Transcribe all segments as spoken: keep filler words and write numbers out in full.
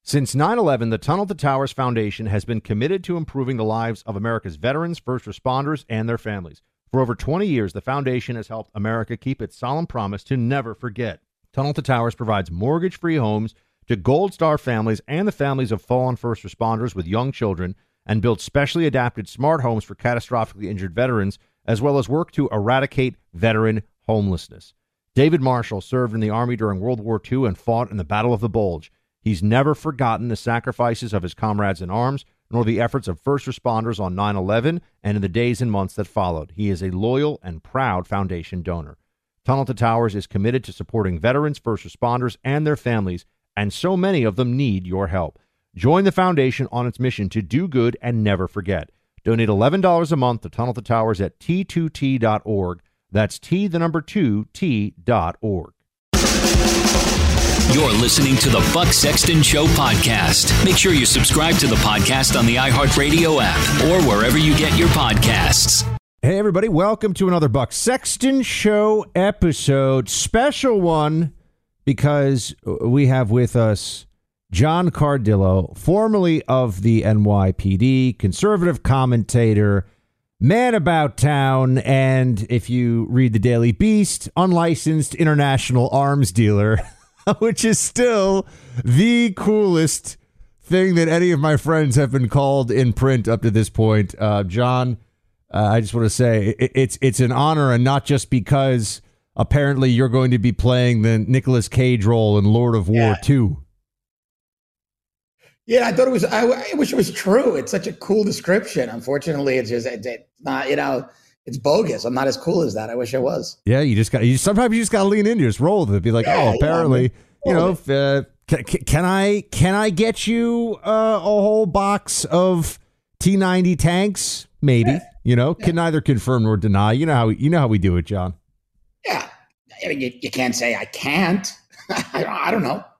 Since nine eleven, the Tunnel to Towers Foundation has been committed to improving the lives of America's veterans, first responders, and their families. For over twenty years, the foundation has helped America keep its solemn promise to never forget. Tunnel to Towers provides mortgage-free homes to Gold Star families and the families of fallen first responders with young children, and builds specially adapted smart homes for catastrophically injured veterans, as well as work to eradicate veteran homelessness. David Marshall served in the Army during World War Two and fought in the Battle of the Bulge. He's never forgotten the sacrifices of his comrades in arms, nor the efforts of first responders on nine eleven and in the days and months that followed. He is a loyal and proud foundation donor. Tunnel to Towers is committed to supporting veterans, first responders, and their families, and so many of them need your help. Join the foundation on its mission to do good and never forget. Donate eleven dollars a month to Tunnel to Towers at T two T dot org. That's T, the number two, T dot org. You're listening to the Buck Sexton Show podcast. Make sure you subscribe to the podcast on the iHeartRadio app or wherever you get your podcasts. Hey, everybody. Welcome to another Buck Sexton Show episode. Special one because we have with us John Cardillo, formerly of the N Y P D, conservative commentator, man about town, and if you read the Daily Beast, unlicensed international arms dealer, which is still the coolest thing that any of my friends have been called in print up to this point. Uh, John, uh, I just want to say it, it's it's an honor, and not just because apparently you're going to be playing the Nicolas Cage role in Lord of War yeah. two. Yeah, I thought it was, I, I wish it was true. It's such a cool description. Unfortunately, it's just, it, it's not, you know, it's bogus. I'm not as cool as that. I wish I was. Yeah, you just got, you sometimes you just got to lean into it, just roll with it. Be like, yeah, oh, apparently, yeah, you know, if, uh, can, can I, can I get you uh, a whole box of T ninety tanks? Maybe, yeah. you know, yeah. Can neither confirm nor deny. You know how, you know how we do it, John. Yeah. I mean, you, you can't say I can't. I, I don't know.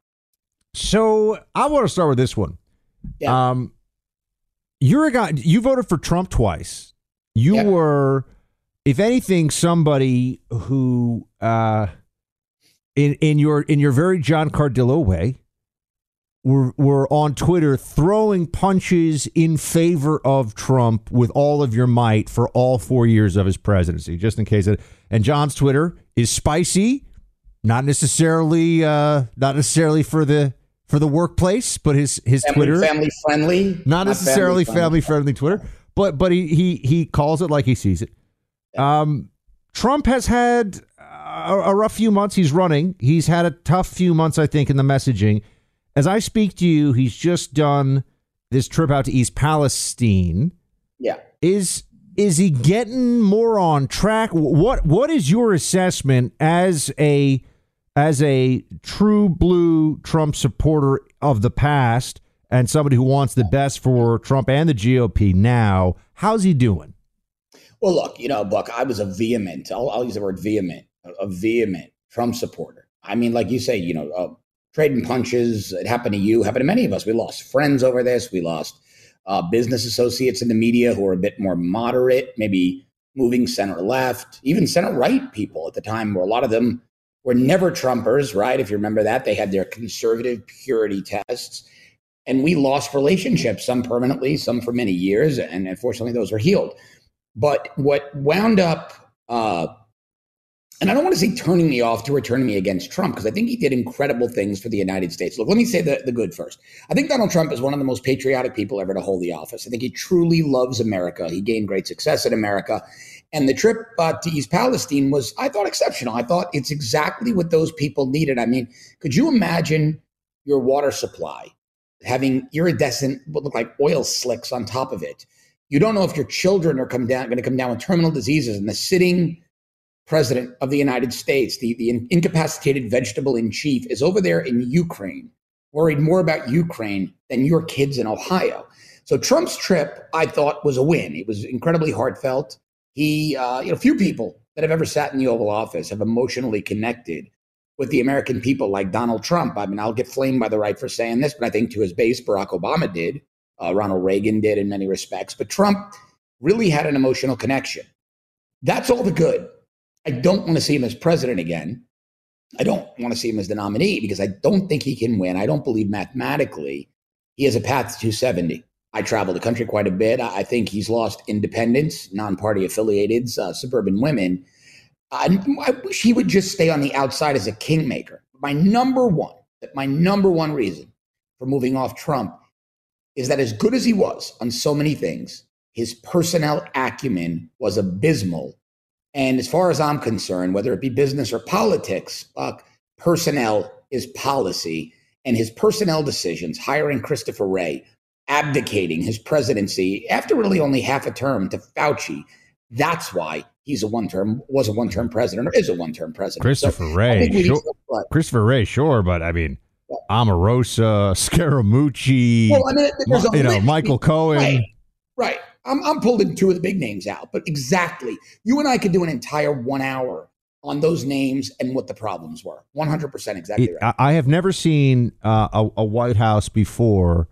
So I want to start with this one. Yeah. Um, you're a guy, you voted for Trump twice. You yeah. were, if anything, somebody who, uh, in, in your, in your very John Cardillo way, were, were on Twitter throwing punches in favor of Trump with all of your might for all four years of his presidency, just in case. It, and John's Twitter is spicy, not necessarily, uh, not necessarily for the, for the workplace, but his, his family, Twitter, family friendly, not, not necessarily family, family friendly Twitter, but, but he, he, he calls it like he sees it. Yeah. Um, Trump has had a, a rough few months. He's running. He's had a tough few months, I think, in the messaging. As I speak to you, he's just done this trip out to East Palestine. Yeah. Is, is he getting more on track? What, what is your assessment as a, as a true blue Trump supporter of the past and somebody who wants the best for Trump and the G O P now? How's he doing? Well, look, you know, Buck, I was a vehement, I'll, I'll use the word vehement, a vehement Trump supporter. I mean, like you say, you know, uh, trading punches, it happened to you, happened to many of us. We lost friends over this. We lost uh, business associates in the media who are a bit more moderate, maybe moving center left, even center right people at the time, where a lot of them were never Trumpers, right? If you remember that, they had their conservative purity tests. And we lost relationships, some permanently, some for many years. And unfortunately, those were healed. But what wound up, uh, and I don't want to say turning me off to or turning me against Trump, because I think he did incredible things for the United States. Look, let me say the, the good first. I think Donald Trump is one of the most patriotic people ever to hold the office. I think he truly loves America. He gained great success in America. And the trip uh, to East Palestine was, I thought, exceptional. I thought it's exactly what those people needed. I mean, could you imagine your water supply having iridescent, what look like oil slicks on top of it? You don't know if your children are come down, going to come down with terminal diseases, and the sitting president of the United States, the, the incapacitated vegetable in chief, is over there in Ukraine, worried more about Ukraine than your kids in Ohio. So Trump's trip, I thought, was a win. It was incredibly heartfelt. He, uh, you know, few people that have ever sat in the Oval Office have emotionally connected with the American people like Donald Trump. I mean, I'll get flamed by the right for saying this, but I think to his base, Barack Obama did. Uh, Ronald Reagan did in many respects. But Trump really had an emotional connection. That's all the good. I don't want to see him as president again. I don't want to see him as the nominee because I don't think he can win. I don't believe mathematically he has a path to two seventy. I travel the country quite a bit. I think he's lost independents, non-party affiliated, uh, suburban women. Uh, I wish he would just stay on the outside as a kingmaker. My number one, my number one reason for moving off Trump is that as good as he was on so many things, his personnel acumen was abysmal. And as far as I'm concerned, whether it be business or politics, uh, personnel is policy. And his personnel decisions, hiring Christopher Wray, abdicating his presidency after really only half a term to Fauci, that's why he's a one-term, was a one-term president or is a one-term president. Christopher so Wray, sure. Christopher Wray, sure, but I mean, yeah. Omarosa, Scaramucci, well, I mean, you know, Michael Cohen. Right, right. I'm, I'm pulling two of the big names out, but exactly. You and I could do an entire one hour on those names and what the problems were. one hundred percent exactly it, right. I have never seen uh, a, a White House before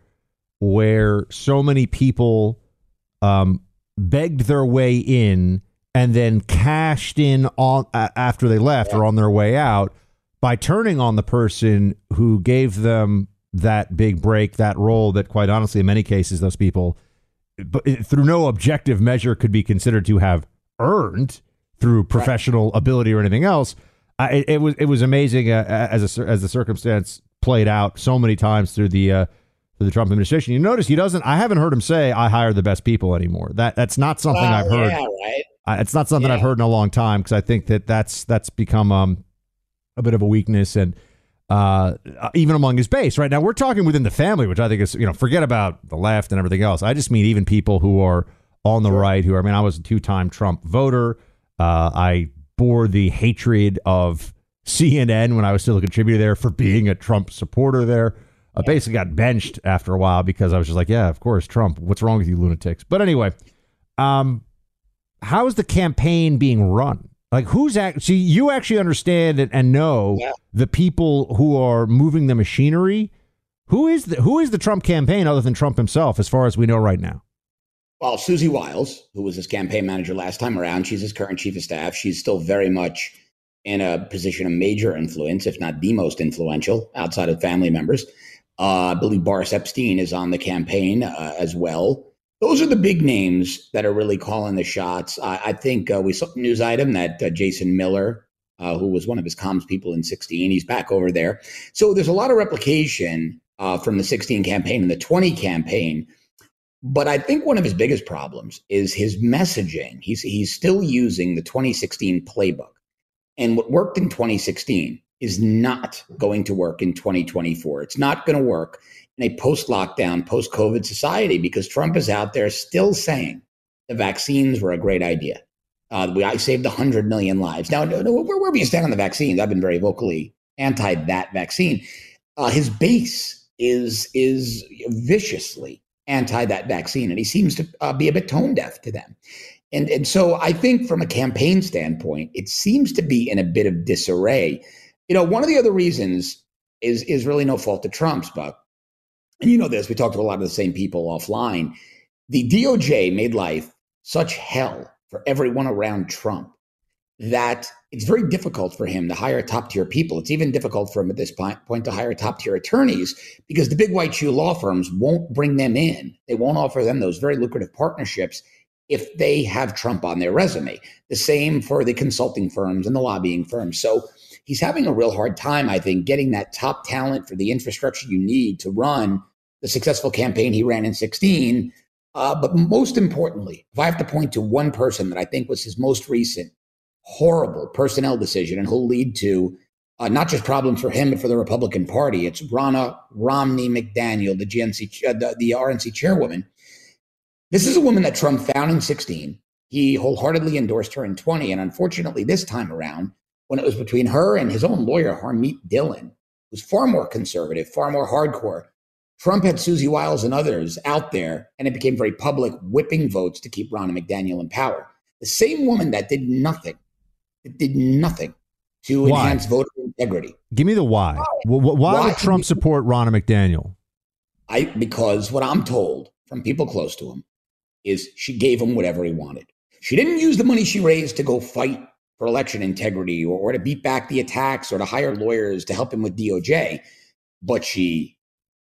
where so many people um, begged their way in and then cashed in on uh, after they left yeah. or on their way out by turning on the person who gave them that big break, that role that, quite honestly, in many cases, those people, but through no objective measure, could be considered to have earned through professional right. ability or anything else. I, it, it was it was amazing uh, as a, as the circumstance played out so many times through the uh, through the Trump administration. You notice he doesn't. I haven't heard him say I hired the best people anymore. That that's not something well, I've heard. Yeah, right. Uh, it's not something yeah. I've heard in a long time because I think that that's that's become um, a bit of a weakness and uh, even among his base right now. We're talking within the family, which I think is, you know, forget about the left and everything else. I just mean even people who are on the sure. right, who are, I mean, I was a two-time Trump voter. Uh, I bore the hatred of C N N when I was still a contributor there for being a Trump supporter there. I basically got benched after a while because I was just like, yeah, of course, Trump. What's wrong with you lunatics? But anyway, um, how is the campaign being run? Like, who's actually, you actually understand and, and know yeah. the people who are moving the machinery. Who is the, who is the Trump campaign other than Trump himself, as far as we know right now? Well, Susie Wiles, who was his campaign manager last time around, she's his current chief of staff. She's still very much in a position of major influence, if not the most influential outside of family members. Uh, I believe Boris Epstein is on the campaign uh, as well. Those are the big names that are really calling the shots. I, I think uh, we saw a news item that uh, Jason Miller, uh, who was one of his comms people in sixteen, he's back over there. So there's a lot of replication uh, from the sixteen campaign and the twenty campaign. But I think one of his biggest problems is his messaging. He's he's still using the twenty sixteen playbook. And what worked in twenty sixteen is not going to work in twenty twenty-four. It's not going to work in a post-lockdown, post-COVID society because Trump is out there still saying the vaccines were a great idea. Uh, we, I saved one hundred million lives. Now, wherever you stand on the vaccines, I've been very vocally anti that vaccine. Uh, his base is is viciously anti that vaccine, and he seems to uh, be a bit tone deaf to them. And and so I think from a campaign standpoint, it seems to be in a bit of disarray. You know, one of the other reasons is is really no fault of Trump's, Buck. And you know this, we talked to a lot of the same people offline. The D O J made life such hell for everyone around Trump that it's very difficult for him to hire top tier people. It's even difficult for him at this point, point to hire top tier attorneys because the big white shoe law firms won't bring them in. They won't offer them those very lucrative partnerships if they have Trump on their resume. The same for the consulting firms and the lobbying firms. So he's having a real hard time, I think, getting that top talent for the infrastructure you need to run the successful campaign he ran in sixteen. Uh, but most importantly, if I have to point to one person that I think was his most recent horrible personnel decision and who'll lead to uh, not just problems for him, but for the Republican Party, it's Ronna Romney McDaniel, the G N C, uh, the, the R N C chairwoman. This is a woman that Trump found in sixteen. He wholeheartedly endorsed her in twenty. And unfortunately, this time around, when it was between her and his own lawyer, Harmeet Dillon, who's far more conservative, far more hardcore, Trump had Susie Wiles and others out there, and it became very public, whipping votes to keep Ronna McDaniel in power. The same woman that did nothing, that did nothing to why? enhance voter integrity. Give me the why. Why, why, why would Trump support Ronna McDaniel? I because what I'm told from people close to him is she gave him whatever he wanted. She didn't use the money she raised to go fight for election integrity or, or to beat back the attacks or to hire lawyers to help him with D O J, but she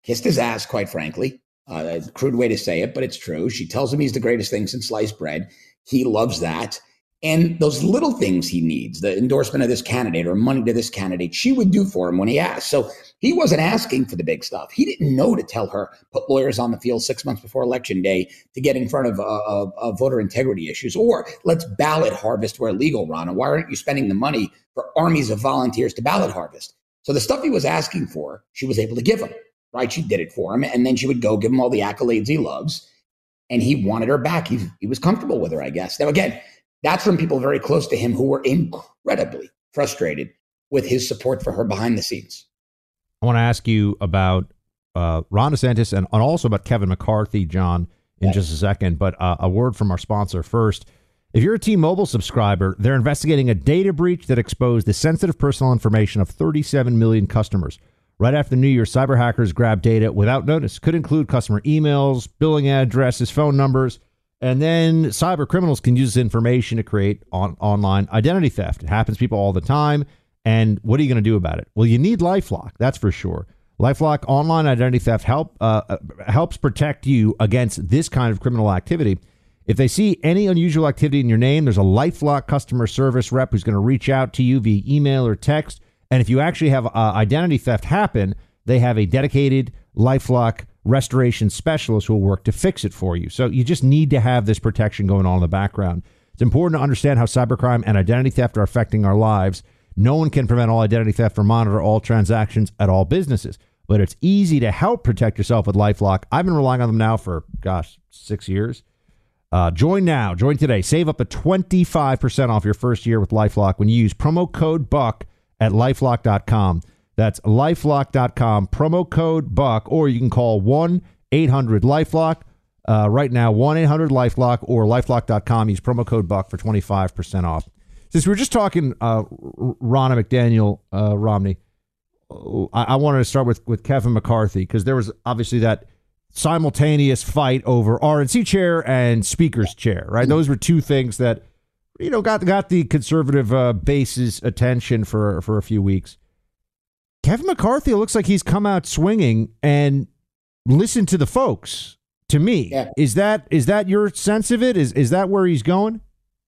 kissed his ass, quite frankly. Uh, a crude way to say it, but it's true. She tells him he's the greatest thing since sliced bread. He loves that. And those little things he needs, the endorsement of this candidate or money to this candidate, she would do for him when he asked. So he wasn't asking for the big stuff. He didn't know to tell her, put lawyers on the field six months before Election Day to get in front of uh, uh, uh, voter integrity issues. Or let's ballot harvest where legal, Ron. And why aren't you spending the money for armies of volunteers to ballot harvest? So the stuff he was asking for, she was able to give him, right? She did it for him. And then she would go give him all the accolades he loves. And he wanted her back. He, he was comfortable with her, I guess. Now, again, that's from people very close to him who were incredibly frustrated with his support for her behind the scenes. I want to ask you about uh, Ron DeSantis and, and also about Kevin McCarthy, John, in yes. just a second. But uh, a word from our sponsor first. If you're a T-Mobile subscriber, they're investigating a data breach that exposed the sensitive personal information of thirty-seven million customers. Right after New Year, cyber hackers grabbed data without notice. Could include customer emails, billing addresses, phone numbers. And then cyber criminals can use this information to create on, online identity theft. It happens to people all the time. And what are you going to do about it? Well, you need LifeLock, that's for sure. LifeLock online identity theft help uh, helps protect you against this kind of criminal activity. If they see any unusual activity in your name, there's a LifeLock customer service rep who's going to reach out to you via email or text. And if you actually have uh, identity theft happen, they have a dedicated LifeLock restoration specialist who will work to fix it for you. So you just need to have this protection going on in the background. It's important to understand how cybercrime and identity theft are affecting our lives. No one can prevent all identity theft or monitor all transactions at all businesses, but it's easy to help protect yourself with LifeLock. I've been relying on them now for, gosh, six years. Uh, join now. Join today. Save up to twenty-five percent off your first year with LifeLock when you use promo code BUCK at lifelock dot com. That's lifelock dot com, promo code BUCK, or you can call one eight hundred LifeLock. Uh, right now, one eight hundred LifeLock or lifelock dot com. Use promo code BUCK for twenty-five percent off. Since we were just talking uh, Ronna McDaniel, uh, Romney, I, I wanted to start with, with Kevin McCarthy, because there was obviously that simultaneous fight over R N C chair and speaker's chair, right? Those were two things that, you know, got got the conservative uh, base's attention for, for a few weeks. Kevin McCarthy looks like he's come out swinging and listened to the folks. To me, yeah. is that is that your sense of it? Is is that where he's going?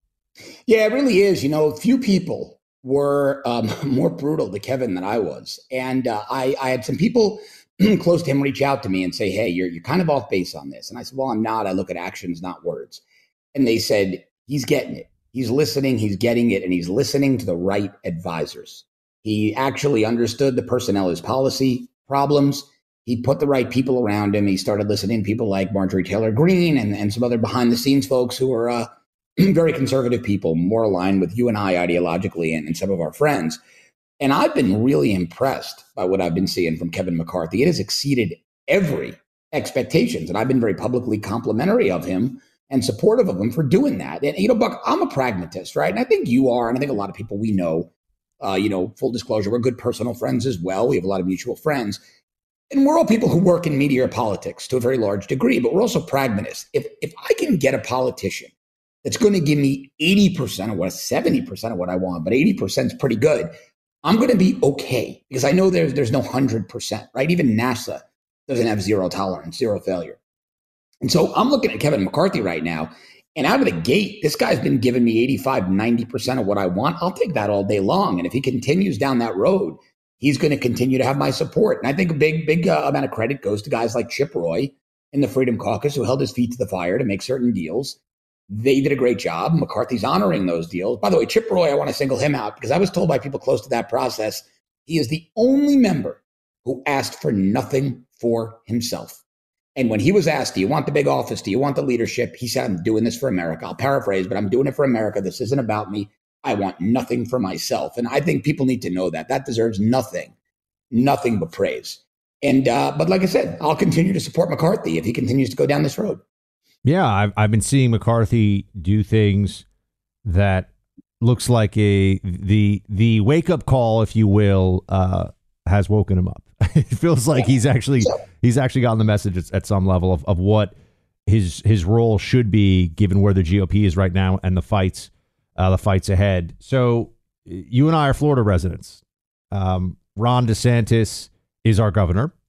Yeah, it really is. You know, few people were um, more brutal to Kevin than I was, and uh, I, I had some people close to him reach out to me and say, "Hey, you're you're kind of off base on this." And I said, "Well, I'm not. I look at actions, not words." And they said, "He's getting it. He's listening. He's getting it, and he's listening to the right advisors." He actually understood the personnel as policy problems. He put the right people around him. He started listening to people like Marjorie Taylor Greene and, and some other behind the scenes folks who are uh, very conservative people, more aligned with you and I ideologically and, and some of our friends. And I've been really impressed by what I've been seeing from Kevin McCarthy. It has exceeded every expectations. And I've been very publicly complimentary of him and supportive of him for doing that. And, you know, Buck, I'm a pragmatist, right? And I think you are. And I think a lot of people we know, Uh, you know, full disclosure, we're good personal friends as well. We have a lot of mutual friends. And we're all people who work in media or politics to a very large degree, but we're also pragmatists. If if I can get a politician that's going to give me eighty percent of what, seventy percent of what I want, but eighty percent is pretty good, I'm going to be okay, because I know there's, there's no one hundred percent, right? Even NASA doesn't have zero tolerance, zero failure. And so I'm looking at Kevin McCarthy right now. And out of the gate, this guy's been giving me eighty-five, ninety percent of what I want. I'll take that all day long. And if he continues down that road, he's going to continue to have my support. And I think a big, big uh, amount of credit goes to guys like Chip Roy in the Freedom Caucus, who held his feet to the fire to make certain deals. They did a great job. McCarthy's honoring those deals. By the way, Chip Roy, I want to single him out because I was told by people close to that process, he is the only member who asked for nothing for himself. And when he was asked, do you want the big office? Do you want the leadership? He said, I'm doing this for America. I'll paraphrase, but I'm doing it for America. This isn't about me. I want nothing for myself. And I think people need to know that. That deserves nothing, nothing but praise. And, uh, but like I said, I'll continue to support McCarthy if he continues to go down this road. Yeah, I've, I've been seeing McCarthy do things that looks like a the the wake up call, if you will, uh, has woken him up. It feels like he's actually he's actually gotten the message at, at some level of, of what his his role should be, given where the G O P is right now and the fights uh, the fights ahead. So you and I are Florida residents. Um, Ron DeSantis is our governor.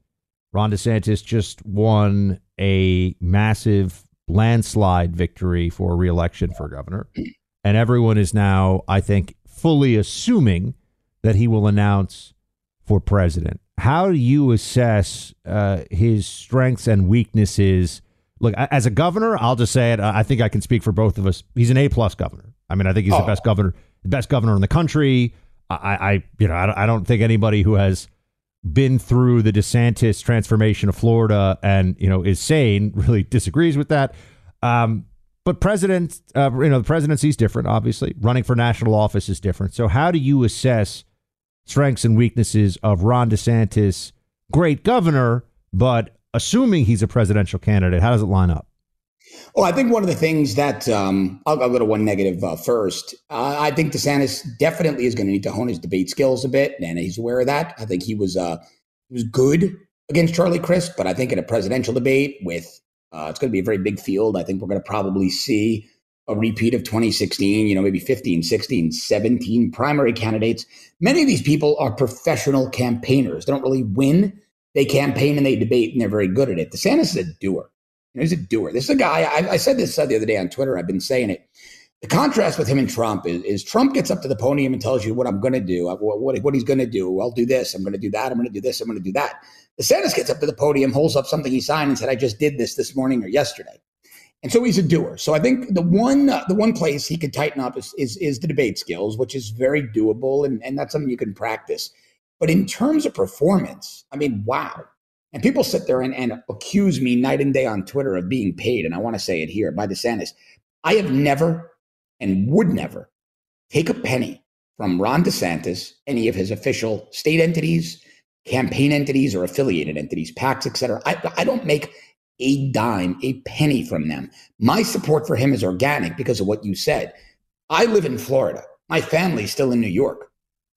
Ron DeSantis just won a massive landslide victory for re-election for governor. And everyone is now, I think, fully assuming that he will announce for president. How do you assess uh, his strengths and weaknesses? Look, as a governor, I'll just say it. I think I can speak for both of us. He's an A-plus governor. I mean, I think he's oh. the best governor, the best governor in the country. I, I you know, I don't think anybody who has been through the DeSantis transformation of Florida and, you know, is sane really disagrees with that. Um, but president, uh, you know, the presidency is different, obviously. Running for national office is different. So how do you assess strengths and weaknesses of Ron DeSantis, great governor, but assuming he's a presidential candidate, how does it line up? Well, I think one of the things that um, I'll, I'll go to one negative uh, first. Uh, I think DeSantis definitely is going to need to hone his debate skills a bit, and he's aware of that. I think he was uh, he was good against Charlie Crist, but I think in a presidential debate with uh, it's going to be a very big field. I think we're going to probably see a repeat of twenty sixteen, you know, maybe fifteen, sixteen, seventeen primary candidates. Many of these people are professional campaigners. They don't really win. They campaign and they debate, and they're very good at it. DeSantis is a doer. You know, he's a doer. This is a guy, I, I said this uh, the other day on Twitter. I've been saying it. The contrast with him and Trump is, is Trump gets up to the podium and tells you what I'm going to do, what, what, what he's going to do. I'll do this. I'm going to do that. I'm going to do this. I'm going to do that. DeSantis gets up to the podium, holds up something he signed and said, I just did this this morning or yesterday. And so he's a doer. So I think the one uh, the one place he could tighten up is, is, is the debate skills, which is very doable. And, and that's something you can practice. But in terms of performance, I mean, wow. And people sit there and, and accuse me night and day on Twitter of being paid. And I want to say it here by DeSantis. I have never and would never take a penny from Ron DeSantis, any of his official state entities, campaign entities, or affiliated entities, PACs, et cetera. I, I don't make a dime, a penny from them. My support for him is organic because of what you said. I live in Florida. My family's still in New York.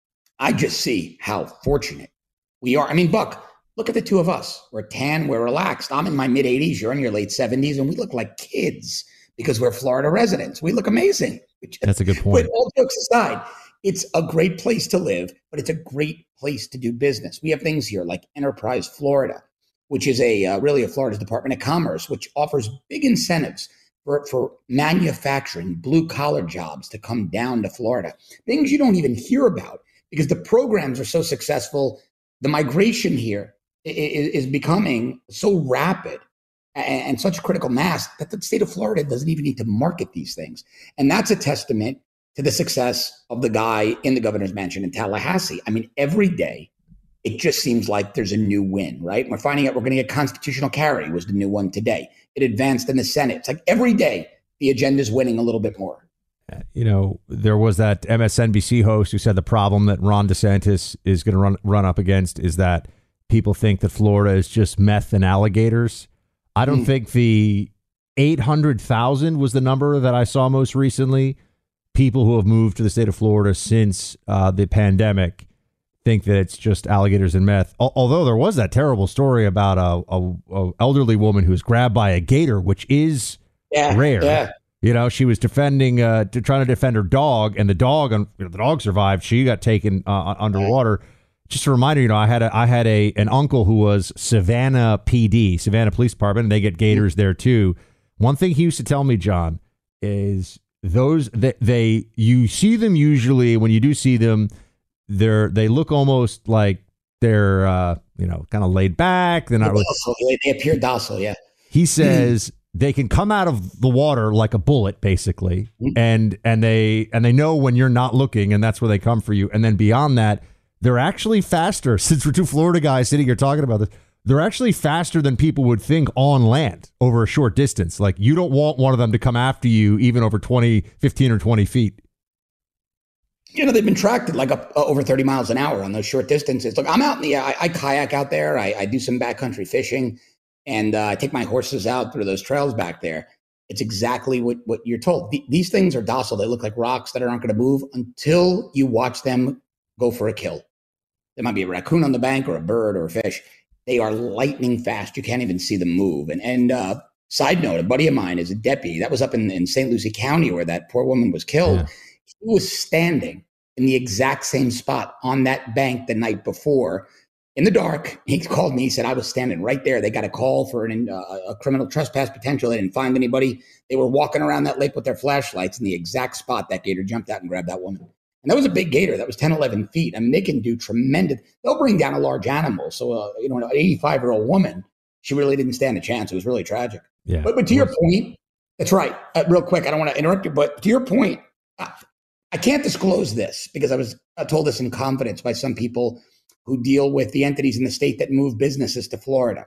I just see how fortunate we are. I mean, Buck, look at the two of us. We're tan, we're relaxed. I'm in my mid eighties, you're in your late seventies, and we look like kids because we're Florida residents. We look amazing. That's a good point. But all jokes aside, it's a great place to live, but it's a great place to do business. We have things here like Enterprise Florida, which is a uh, really a Florida's Department of Commerce, which offers big incentives for, for manufacturing, blue collar jobs to come down to Florida. Things you don't even hear about because the programs are so successful. The migration here is becoming so rapid and such critical mass that the state of Florida doesn't even need to market these things. And that's a testament to the success of the guy in the governor's mansion in Tallahassee. I mean, every day it just seems like there's a new win, right? We're finding out we're going to get constitutional carry was the new one today. It advanced in the Senate. It's like every day the agenda's winning a little bit more. You know, there was that M S N B C host who said the problem that Ron DeSantis is going to run run up against is that people think that Florida is just meth and alligators. I don't mm. think the eight hundred thousand was the number that I saw most recently. People who have moved to the state of Florida since uh, the pandemic think that it's just alligators and meth. Al- although there was that terrible story about a, a, a elderly woman who was grabbed by a gator, which is yeah, rare. Yeah. You know, she was defending, uh, to, trying to defend her dog, and the dog, you know, the dog survived. She got taken uh, underwater. Just a reminder, you know, I had a, I had a an uncle who was Savannah P D, Savannah Police Department, and they get gators there too. One thing he used to tell me, John, is those that they you see them usually when you do see them, they're they look almost like they're uh, you know kind of laid back. They're not really, docile. They appear docile. Yeah. He says. They can come out of the water like a bullet, basically, and and they and they know when you're not looking, and that's where they come for you. And then beyond that, they're actually faster. Since we're two Florida guys sitting here talking about this, they're actually faster than people would think on land over a short distance. Like you don't want one of them to come after you even over twenty, fifteen or twenty feet. You know, they've been tracked at like up, uh, over thirty miles an hour on those short distances. Look, I'm out in the I, I kayak out there. I, I do some backcountry fishing. And uh, I take my horses out through those trails back there. It's exactly what, what you're told. Th- these things are docile. They look like rocks that aren't going to move until you watch them go for a kill. There might be a raccoon on the bank or a bird or a fish. They are lightning fast. You can't even see them move. And, and uh, side note, a buddy of mine is a deputy. That was up in, in Saint Lucie County where that poor woman was killed. Yeah. He was standing in the exact same spot on that bank the night before in the dark. He called me. He said, I was standing right there. They got a call for an, uh, a criminal trespass potential. They didn't find anybody. They were walking around that lake with their flashlights in the exact spot that gator jumped out and grabbed that woman. And that was a big gator. That was ten, eleven feet. I mean, they can do tremendous. They'll bring down a large animal. So, uh, you know, an eighty-five-year-old woman, she really didn't stand a chance. It was really tragic. Yeah. But, but to your point, that's right. Uh, real quick, I don't want to interrupt you, but to your point, I, I can't disclose this because I was uh, told this in confidence by some people who deal with the entities in the state that move businesses to Florida.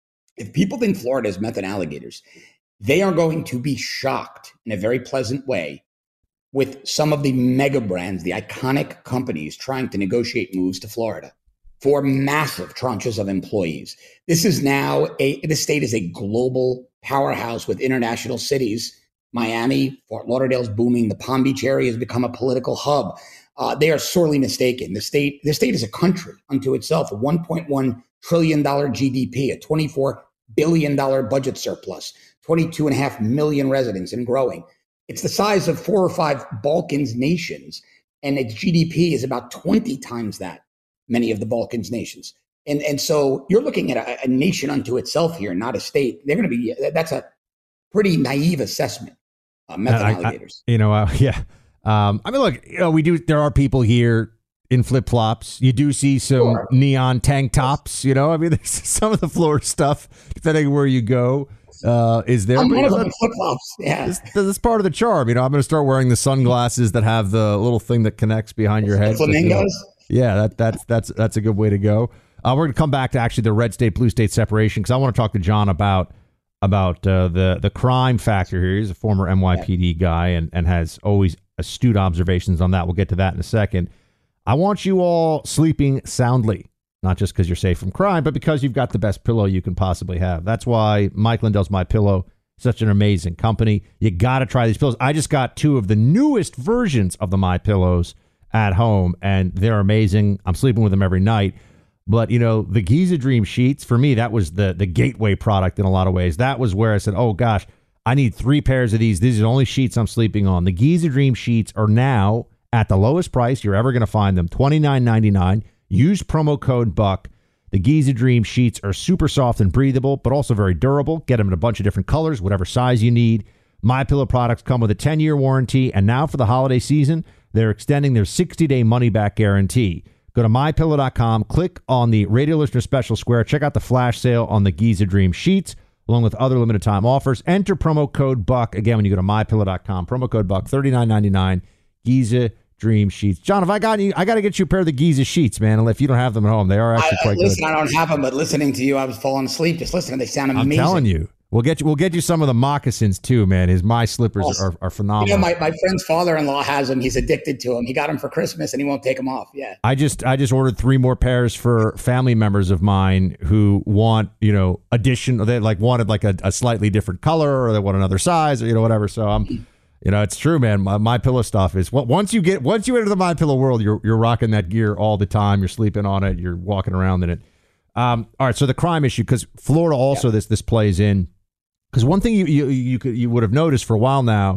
If people think Florida is meth and alligators, they are going to be shocked in a very pleasant way with some of the mega brands, the iconic companies trying to negotiate moves to Florida for massive tranches of employees. This is now a, the state is a global powerhouse with international cities. Miami, Fort Lauderdale's booming. The Palm Beach area has become a political hub. Uh, they are sorely mistaken. The state, the state is a country unto itself, a one point one trillion dollars G D P, a twenty-four billion dollars budget surplus, twenty-two and a half million residents and growing. It's the size of four or five Balkans nations, and its G D P is about twenty times that, many of the Balkans nations. And and so you're looking at a, a nation unto itself here, not a state. They're going to be, that's a pretty naive assessment. Uh, meth and alligators. I, you know, uh, yeah. Um, I mean, look, you know, we do, there are people here in flip flops. You do see some sure. neon tank tops, you know, I mean, there's some of the Florida stuff, depending where you go. Uh, is there? I'm one of them flip-flops. Yeah, this, this is part of the charm. You know, I'm going to start wearing the sunglasses that have the little thing that connects behind your head. Flamingos. Yeah, that that's that's that's a good way to go. Uh, we're going to come back to actually the red state, blue state separation because I want to talk to John about about uh, the the crime factor here. He's a former N Y P D yeah. guy and and has always astute observations on that. We'll get to that in a second. I want you all sleeping soundly. Not just because you're safe from crime, but because you've got the best pillow you can possibly have. That's why Mike Lindell's My Pillow, such an amazing company. You got to try these pillows. I just got two of the newest versions of the My Pillows at home, and they're amazing. I'm sleeping with them every night. But, you know, the Giza Dream sheets, for me, that was the, the gateway product in a lot of ways. That was where I said, oh, gosh, I need three pairs of these. These are the only sheets I'm sleeping on. The Giza Dream sheets are now at the lowest price you're ever going to find them, twenty-nine ninety-nine. Use promo code BUCK. The Giza Dream sheets are super soft and breathable, but also very durable. Get them in a bunch of different colors, whatever size you need. My Pillow products come with a ten-year warranty, and now for the holiday season, they're extending their sixty-day money-back guarantee. Go to my pillow dot com, click on the Radio Listener Special Square, check out the flash sale on the Giza Dream sheets, along with other limited time offers. Enter promo code BUCK. Again, when you go to my pillow dot com, promo code BUCK, thirty-nine ninety-nine, Giza Dream sheets. John, if I got you, I got to get you a pair of the Giza sheets, man. And if you don't have them at home, they are actually I, quite listen, good. I don't have them, but listening to you, I was falling asleep just listening. They sound amazing. I'm telling you, we'll get you. We'll get you some of the moccasins too, man. His my slippers awesome. are, are phenomenal. You know, my, my friend's father-in-law has them. He's addicted to them. He got them for Christmas, and he won't take them off. Yeah. I just I just ordered three more pairs for family members of mine who want, you know, addition. They like wanted like a, a slightly different color, or they want another size, or you know whatever. So I'm. You know, it's true, man. My, my Pillow stuff is well, once you get once you enter the My Pillow world, you're you're rocking that gear all the time. You're sleeping on it. You're walking around in it. Um, all right. So the crime issue, because Florida also yeah. this this plays in. Because one thing you you you could you would have noticed for a while now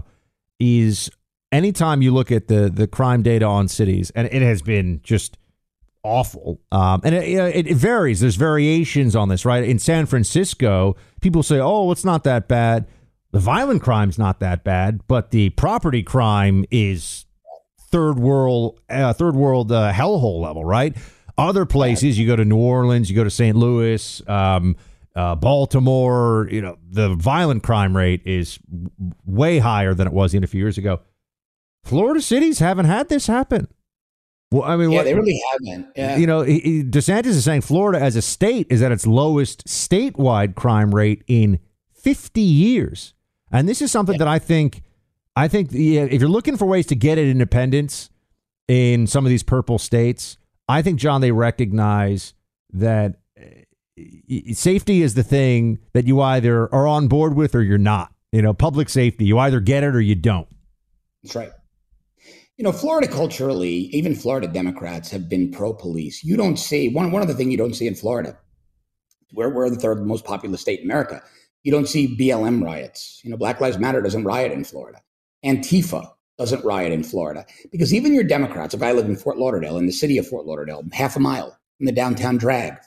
is anytime you look at the the crime data on cities, and it has been just awful. Um, and it, it, it varies. There's variations on this, right? In San Francisco, people say, "Oh, it's not that bad." The violent crime's not that bad, but the property crime is third world, uh, third world uh, hellhole level, right? Other places, you go to New Orleans, you go to Saint Louis, um, uh, Baltimore. You know, the violent crime rate is w- way higher than it was even a few years ago. Florida cities haven't had this happen. Well, I mean, yeah, what, they really haven't. Yeah. You know, he, he, DeSantis is saying Florida as a state is at its lowest statewide crime rate in fifty years. And this is something yeah. that I think, I think yeah, if you're looking for ways to get at independence in some of these purple states, I think, John, they recognize that safety is the thing that you either are on board with or you're not. You know, public safety, you either get it or you don't. That's right. You know, Florida culturally, even Florida Democrats have been pro-police. You don't see, one, one of the things you don't see in Florida, we're, we're the third most populous state in America. You don't see B L M riots. You know, Black Lives Matter doesn't riot in Florida. Antifa doesn't riot in Florida. Because even your Democrats, if I live in Fort Lauderdale, in the city of Fort Lauderdale, half a mile from the downtown drag.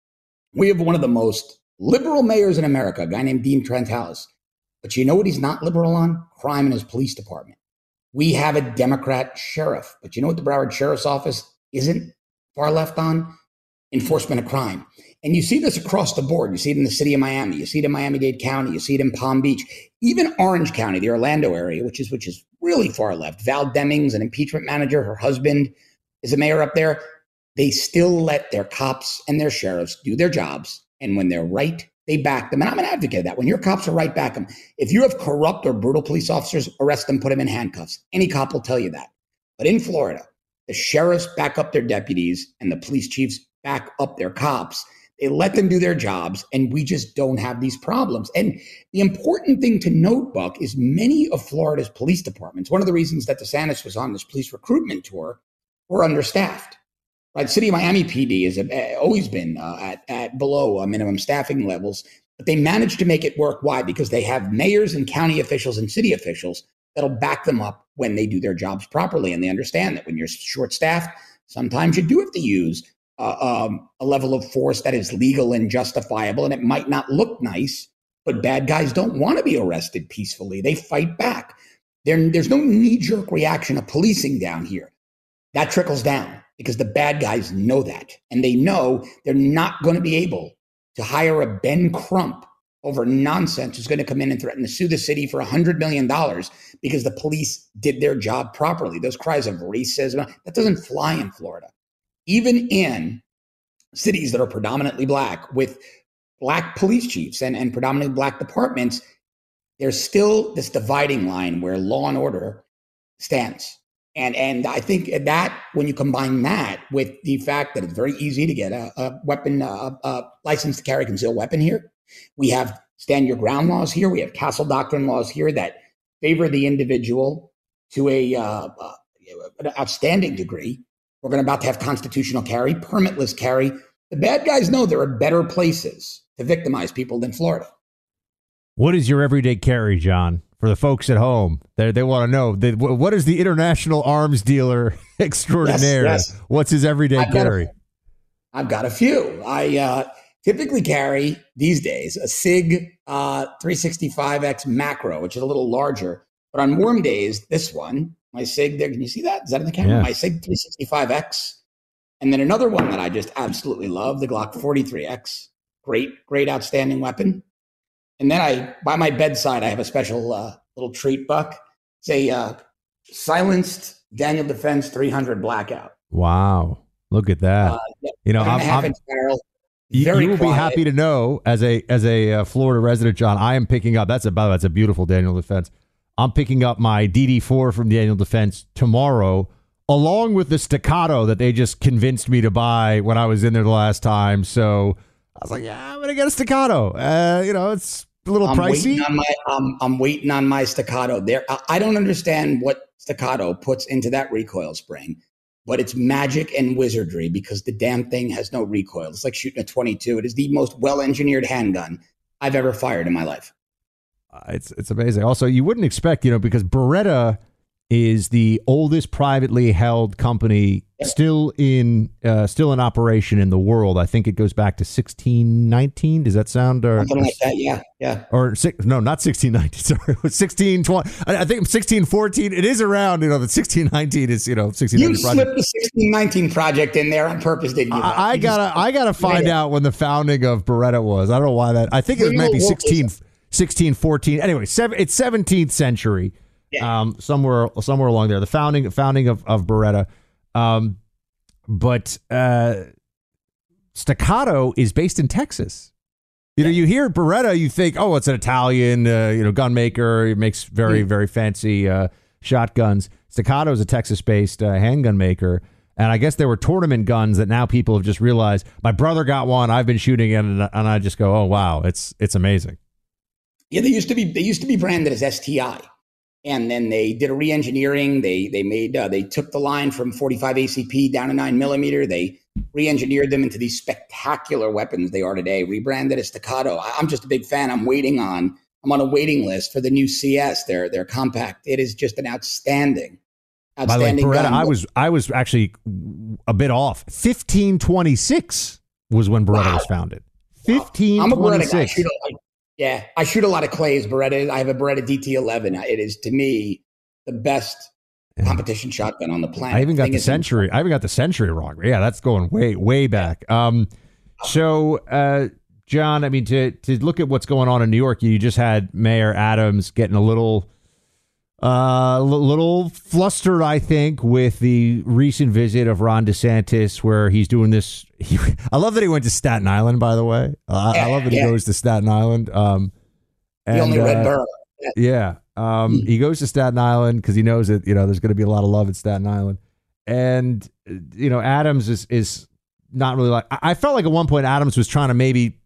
We have one of the most liberal mayors in America, a guy named Dean Trentalis. But you know what he's not liberal on? Crime in his police department. We have a Democrat sheriff. But you know what the Broward Sheriff's Office isn't far left on? Enforcement of crime. And you see this across the board. You see it in the city of Miami. You see it in Miami-Dade County. You see it in Palm Beach. Even Orange County, the Orlando area, which is which is really far left. Val Demings, an impeachment manager, her husband is a mayor up there. They still let their cops and their sheriffs do their jobs. And when they're right, they back them. And I'm an advocate of that. When your cops are right, back them. If you have corrupt or brutal police officers, arrest them, put them in handcuffs. Any cop will tell you that. But in Florida, the sheriffs back up their deputies and the police chiefs back up their cops. They let them do their jobs, and we just don't have these problems. And the important thing to note, Buck, is many of Florida's police departments, one of the reasons that DeSantis was on this police recruitment tour, were understaffed. Right? City of Miami P D has uh, always been uh, at, at below uh, minimum staffing levels, but they managed to make it work. Why? Because they have mayors and county officials and city officials that'll back them up when they do their jobs properly. And they understand that when you're short-staffed, sometimes you do have to use Uh, um, a level of force that is legal and justifiable, and it might not look nice, but bad guys don't want to be arrested peacefully. They fight back. There, there's no knee-jerk reaction of policing down here. That trickles down because the bad guys know that, and they know they're not going to be able to hire a Ben Crump over nonsense who's going to come in and threaten to sue the city for one hundred million dollars because the police did their job properly. Those cries of racism, that doesn't fly in Florida. Even in cities that are predominantly black with black police chiefs and, and predominantly black departments, there's still this dividing line where law and order stands. And, and I think that when you combine that with the fact that it's very easy to get a, a weapon, a, a license to carry a concealed weapon here, we have stand your ground laws here. We have castle doctrine laws here that favor the individual to a uh, uh, an outstanding degree. We're going to about to have constitutional carry, permitless carry. The bad guys know there are better places to victimize people than Florida. What is your everyday carry, John? For the folks at home, they they want to know, they, what is the international arms dealer extraordinaire? Yes, yes. What's his everyday I've carry? Got a, I've got a few. I uh, typically carry these days a SIG uh, three sixty-five X macro, which is a little larger. But on warm days, this one, my SIG there, can you see that? Is that in the camera? Yeah. My SIG three sixty-five X. And then another one that I just absolutely love, the Glock forty-three X. Great, great, outstanding weapon. And then I, by my bedside, I have a special uh, little treat, Buck. It's a uh, silenced Daniel Defense three hundred Blackout. Wow. Look at that. Uh, you know, one and I'm, a half I'm, inch barrel. you, Very you will quiet. be happy to know, as a as a uh, Florida resident, John, I am picking up, that's a, by the way, that's a beautiful Daniel Defense. I'm picking up my D D four from Daniel Defense tomorrow, along with the Staccato that they just convinced me to buy when I was in there the last time. So I was like, yeah, I'm going to get a Staccato. Uh, you know, it's a little I'm pricey. Waiting on my, um, I'm waiting on my Staccato. There, I, I don't understand what Staccato puts into that recoil spring, but it's magic and wizardry because the damn thing has no recoil. It's like shooting a twenty-two. It is the most well-engineered handgun I've ever fired in my life. Uh, it's it's amazing. Also, you wouldn't expect, you know, because Beretta is the oldest privately held company Yep. still in uh, still in operation in the world. I think it goes back to sixteen nineteen. Does that sound? Or, Something like that, yeah, yeah. Or six, no, not sixteen nineteen. Sorry, it was sixteen twenty. I, I think sixteen fourteen. It is around. You know, the sixteen nineteen is, you know, sixteen You nineteen slipped project. the sixteen nineteen project in there on purpose, didn't you? I, I You just- gotta I gotta find out when the founding of Beretta was. I don't know why that. I think it We might be will- sixteen, sixteen fourteen. Anyway, seven, it's seventeenth century. Yeah. Um, somewhere somewhere along there, the founding founding of of Beretta. Um, but uh, Staccato is based in Texas. You know, you hear Beretta, you think, oh, it's an Italian, uh, you know, gun maker. It makes very Mm. very fancy uh, shotguns. Staccato is a Texas-based uh, handgun maker. And I guess there were tournament guns that now people have just realized. My brother got one. I've been shooting it, and, and I just go, oh wow, it's it's amazing. Yeah, they used to be they used to be branded as S T I, and then they did a re-engineering. They they made uh, they took the line from forty-five A C P down to nine millimeter. They re-engineered them into these spectacular weapons they are today. Rebranded as Staccato. I, I'm just a big fan. I'm waiting on. I'm on a waiting list for the new C S. Their their compact. It is just an outstanding, By the way, Beretta, I was I was actually a bit off. fifteen twenty-six was when Beretta wow. was founded. fifteen twenty-six. I'm a Beretta guy. I shoot a, yeah, I shoot a lot of clays. Beretta. I have a Beretta D T eleven. It is, to me, the best competition yeah. shotgun on the planet. I even got the Century. I even got the Century wrong. Yeah, that's going way, way back. Um, so, uh, John, I mean, to to look at what's going on in New York, you just had Mayor Adams getting a little... A uh, little flustered, I think, with the recent visit of Ron DeSantis, where he's doing this. He, I love that he went to Staten Island, by the way. Uh, yeah, I love that yeah. he goes to Staten Island. Um, and, the only red uh, borough. Yeah. yeah um, mm. He goes to Staten Island because he knows that, you know, there's going to be a lot of love at Staten Island. And, you know, Adams is, is not really like, I felt like at one point Adams was trying to maybe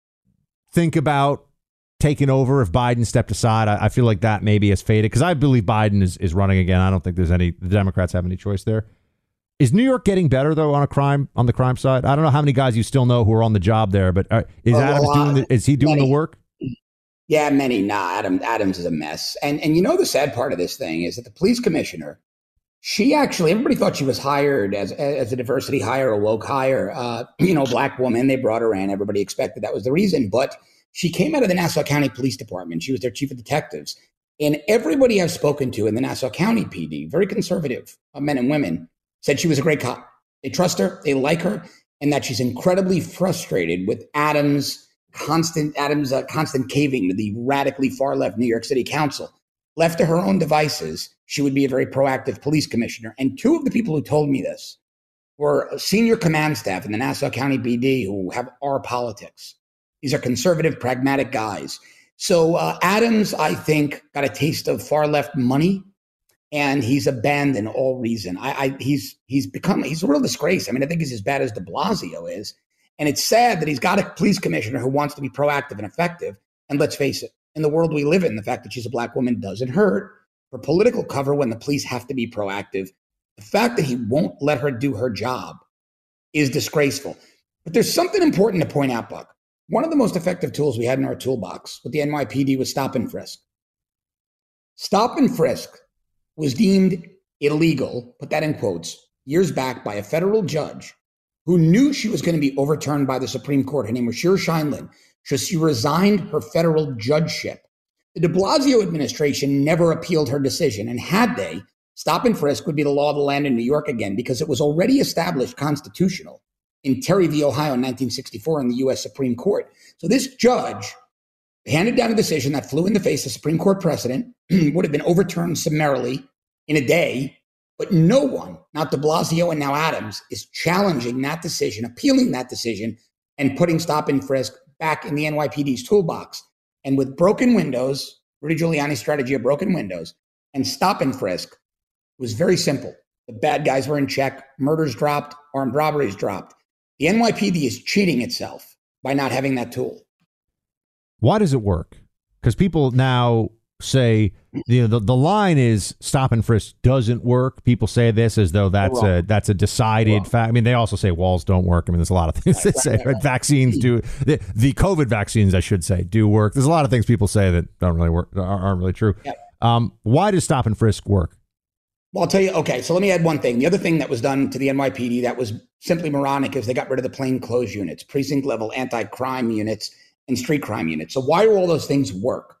think about taken over if Biden stepped aside. I, I feel like that maybe has faded because I believe Biden is, is running again. I don't think there's any the Democrats have any choice there. Is New York getting better though on a crime on the crime side? I don't know how many guys you still know who are on the job there, but uh, is oh, Adams doing the, is he doing many, the work? Yeah, many. Nah, Adam Adams is a mess. And and you know the sad part of this thing is that the police commissioner, she actually everybody thought she was hired as as a diversity hire, a woke hire. Uh, you know, black woman. They brought her in. Everybody expected that was the reason, but she came out of the Nassau County Police Department. She was their chief of detectives. And everybody I've spoken to in the Nassau County P D, very conservative uh, men and women, said she was a great cop. They trust her, they like her, and that she's incredibly frustrated with Adams' constant Adams' uh, constant caving to the radically far-left New York City Council. Left to her own devices, she would be a very proactive police commissioner. And two of the people who told me this were senior command staff in the Nassau County P D who have our politics. These are conservative, pragmatic guys. So uh, Adams, I think, got a taste of far left money, and he's abandoned all reason. I, I he's he's become he's a real disgrace. I mean, I think he's as bad as De Blasio is, and it's sad that he's got a police commissioner who wants to be proactive and effective. And let's face it, in the world we live in, the fact that she's a black woman doesn't hurt for political cover when the police have to be proactive. The fact that he won't let her do her job is disgraceful. But there's something important to point out, Buck. One of the most effective tools we had in our toolbox with the N Y P D was stop and frisk. Stop and frisk was deemed illegal, put that in quotes, years back by a federal judge who knew she was going to be overturned by the Supreme Court. Her name was Shir Scheindlin. So she resigned her federal judgeship. The de Blasio administration never appealed her decision, and had they, stop and frisk would be the law of the land in New York again because it was already established constitutional in Terry v. Ohio in nineteen sixty-four in the U S Supreme Court. So this judge handed down a decision that flew in the face of Supreme Court precedent, would have been overturned summarily in a day, but no one, not de Blasio and now Adams, is challenging that decision, appealing that decision, and putting stop and frisk back in the N Y P D's toolbox. And with broken windows, Rudy Giuliani's strategy of broken windows, and stop and frisk, it was very simple. The bad guys were in check, murders dropped, armed robberies dropped. The N Y P D is cheating itself by not having that tool. Why does it work? Because people now say, you know, the, the line is stop and frisk doesn't work. People say this as though that's a that's a decided fact. I mean, they also say walls don't work. I mean, there's a lot of things right, they say. Right, right, right. Vaccines do. The, the COVID vaccines, I should say, do work. There's a lot of things people say that don't really work, aren't really true. Yep. Um, why does stop and frisk work? Well, I'll tell you. Okay, so let me add one thing. The other thing that was done to the N Y P D that was simply moronic is they got rid of the plainclothes units, precinct level anti-crime units, and street crime units. So why do all those things work?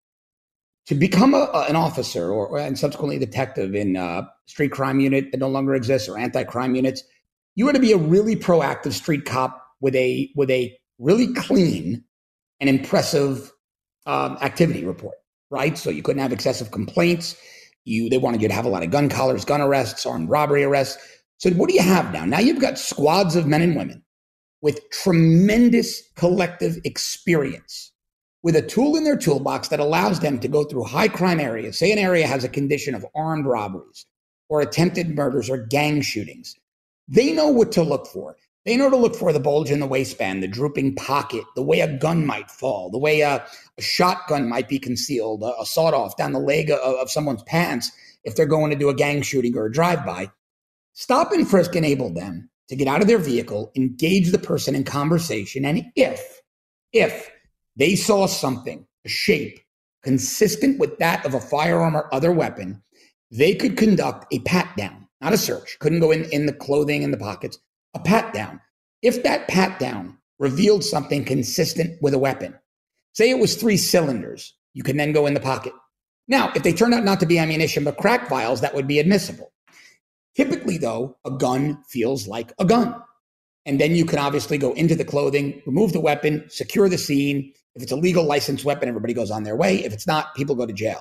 To become a, an officer or and subsequently a detective in a street crime unit that no longer exists or anti-crime units, you had to be a really proactive street cop with a with a really clean and impressive um, activity report, right? So you couldn't have excessive complaints. You they wanted you to have a lot of gun collars, gun arrests, armed robbery arrests. So what do you have now? Now you've got squads of men and women with tremendous collective experience, with a tool in their toolbox that allows them to go through high crime areas. Say an area has a condition of armed robberies or attempted murders or gang shootings. They know what to look for. They know to look for the bulge in the waistband, the drooping pocket, the way a gun might fall, the way a, a shotgun might be concealed, a, a sawed-off down the leg of, of someone's pants if they're going to do a gang shooting or a drive-by. Stop and frisk enabled them to get out of their vehicle, engage the person in conversation, and if, if they saw something, a shape, consistent with that of a firearm or other weapon, they could conduct a pat down, not a search, couldn't go in, in the clothing and the pockets, a pat down. If that pat down revealed something consistent with a weapon, say it was three cylinders, you can then go in the pocket. Now, if they turned out not to be ammunition but crack vials, that would be admissible. Typically, though, a gun feels like a gun. And then you can obviously go into the clothing, remove the weapon, secure the scene. If it's a legal licensed weapon, everybody goes on their way. If it's not, people go to jail.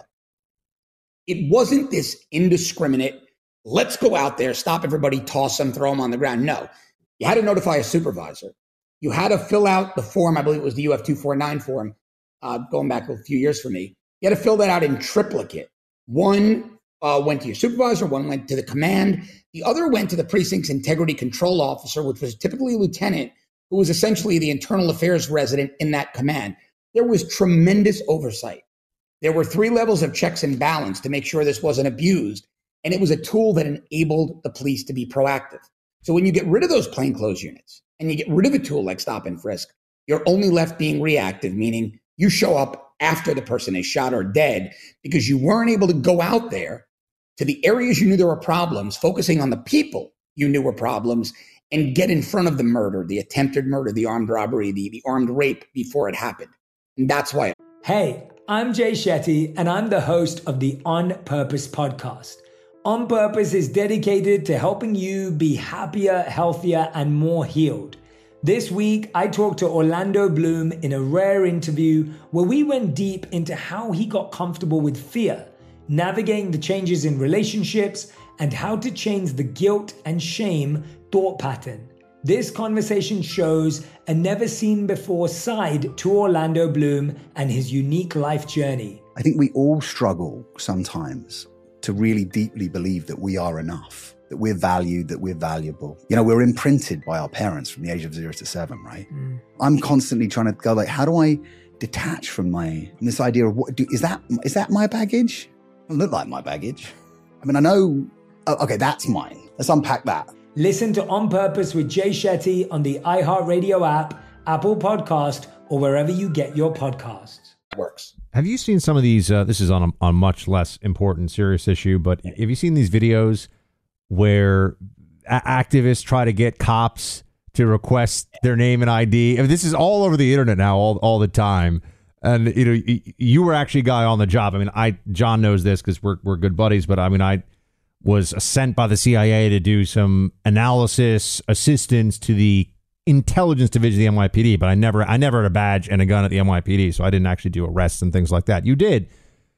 It wasn't this indiscriminate, let's go out there, stop everybody, toss them, throw them on the ground. No, you had to notify a supervisor. You had to fill out the form. I believe it was the U F two forty-nine form, uh, going back a few years for me. You had to fill that out in triplicate. One uh, went to your supervisor, one went to the command. The other went to the precinct's integrity control officer, which was typically a lieutenant, who was essentially the internal affairs resident in that command. There was tremendous oversight. There were three levels of checks and balance to make sure this wasn't abused. And it was a tool that enabled the police to be proactive. So when you get rid of those plainclothes units and you get rid of a tool like stop and frisk, you're only left being reactive, meaning you show up after the person is shot or dead because you weren't able to go out there to the areas you knew there were problems, focusing on the people you knew were problems, and get in front of the murder, the attempted murder, the armed robbery, the, the armed rape before it happened. And that's why. Hey, I'm Jay Shetty, and I'm the host of the On Purpose podcast. On Purpose is dedicated to helping you be happier, healthier, and more healed. This week, I talked to Orlando Bloom in a rare interview where we went deep into how he got comfortable with fear, navigating the changes in relationships, and how to change the guilt and shame thought pattern. This conversation shows a never-seen-before side to Orlando Bloom and his unique life journey. I think we all struggle sometimes to really deeply believe that we are enough, that we're valued, that we're valuable. You know, we're imprinted by our parents from the age of zero to seven, right? Mm. I'm constantly trying to go like, how do I detach from my, from this idea of what, do, is that, is that my baggage? It doesn't look like my baggage. I mean, I know, oh, okay, that's mine. Let's unpack that. Listen to On Purpose with Jay Shetty on the iHeartRadio app, Apple Podcast, or wherever you get your podcasts. Works. Have you seen some of these? Uh, this is on a on much less important, serious issue, but have you seen these videos where a- activists try to get cops to request their name and I D? I mean, this is all over the internet now, all all the time. And you know, you were actually a guy on the job. I mean, I John knows this because we're we're good buddies. But I mean, I was sent by the C I A to do some analysis assistance to the intelligence division of the N Y P D, but I never I never had a badge and a gun at the N Y P D, so I didn't actually do arrests and things like that. You did.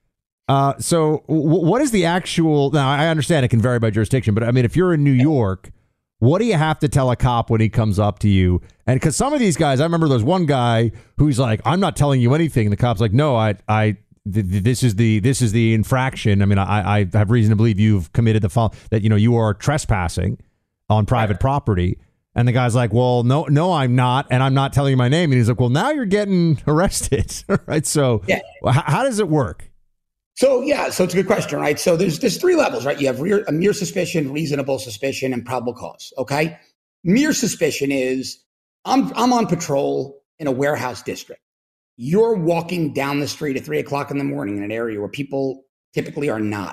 Uh, so w- what is the actual, now I understand it can vary by jurisdiction, but I mean, if you're in New York, what do you have to tell a cop when he comes up to you? And because some of these guys, I remember there's one guy who's like, I'm not telling you anything. And the cop's like, no, I, I, th- th- this is the, this is the infraction. I mean, I, I have reason to believe you've committed the fault that, you know, you are trespassing on private property. And the guy's like, well, no, no, I'm not. And I'm not telling you my name. And he's like, well, now you're getting arrested. Right. So yeah. how, how does it work? So, yeah, so it's a good question, right? So there's there's three levels, right? You have re- a mere suspicion, reasonable suspicion, and probable cause. OK, mere suspicion is I'm I'm on patrol in a warehouse district. You're walking down the street at three o'clock in the morning in an area where people typically are not.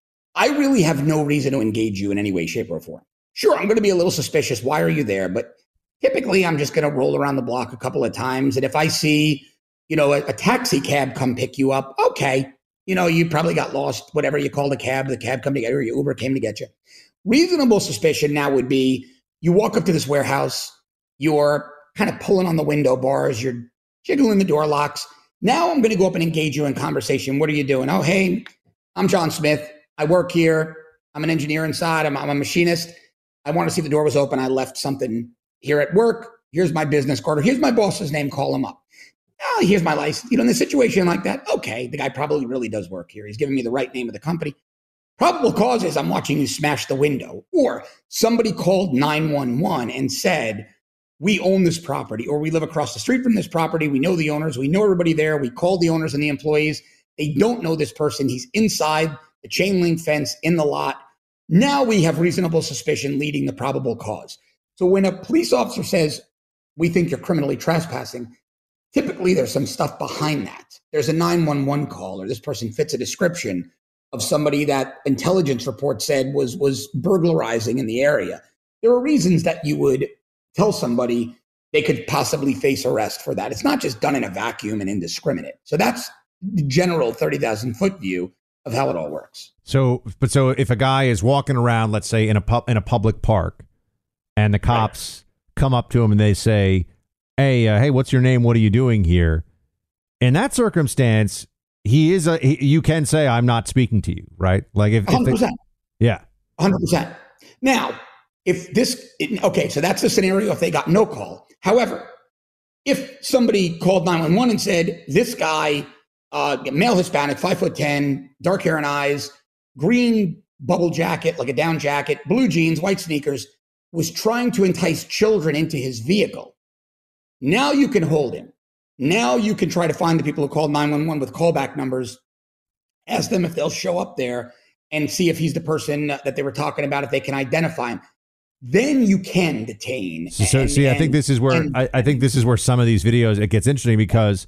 I really have no reason to engage you in any way, shape, or form. Sure, I'm going to be a little suspicious. Why are you there? But typically, I'm just going to roll around the block a couple of times. And if I see, you know, a, a taxi cab come pick you up, okay, you know, you probably got lost, whatever you called a cab, the cab come to get you, or your Uber came to get you. Reasonable suspicion now would be you walk up to this warehouse, you're kind of pulling on the window bars, you're jiggling the door locks. Now I'm going to go up and engage you in conversation. What are you doing? Oh, hey, I'm John Smith. I work here. I'm an engineer inside. I'm, I'm a machinist. I want to see if the door was open. I left something here at work. Here's my business card. Or here's my boss's name. Call him up. Oh, here's my license. You know, in a situation like that, okay, the guy probably really does work here. He's giving me the right name of the company. Probable cause is I'm watching you smash the window. Or somebody called nine one one and said, we own this property, or we live across the street from this property. We know the owners. We know everybody there. We called the owners and the employees. They don't know this person. He's inside the chain link fence in the lot. Now we have reasonable suspicion leading the probable cause. So when a police officer says, we think you're criminally trespassing, typically there's some stuff behind that. There's a nine one one call, or this person fits a description, of somebody that intelligence report said was was burglarizing in the area. There are reasons that you would tell somebody they could possibly face arrest for that. It's not just done in a vacuum and indiscriminate. So that's the general thirty thousand foot view of how it all works. So, but so if a guy is walking around, let's say in a pub, in a public park, and the cops right. come up to him and they say, "Hey, uh, hey, what's your name? What are you doing here?" In that circumstance, he is a. He, you can say, "I'm not speaking to you," right? Like if, one hundred percent. If yeah, one hundred percent. Now, if this, okay, so that's the scenario if they got no call. However, if somebody called nine one one and said, this guy, uh, male Hispanic, five foot ten, dark hair and eyes, green bubble jacket, like a down jacket, blue jeans, white sneakers, was trying to entice children into his vehicle. Now you can hold him. Now you can try to find the people who called nine one one with callback numbers, ask them if they'll show up there and see if he's the person that they were talking about, if they can identify him. Then you can detain. So, so and, see, and, I think this is where and, I, I think this is where some of these videos it gets interesting because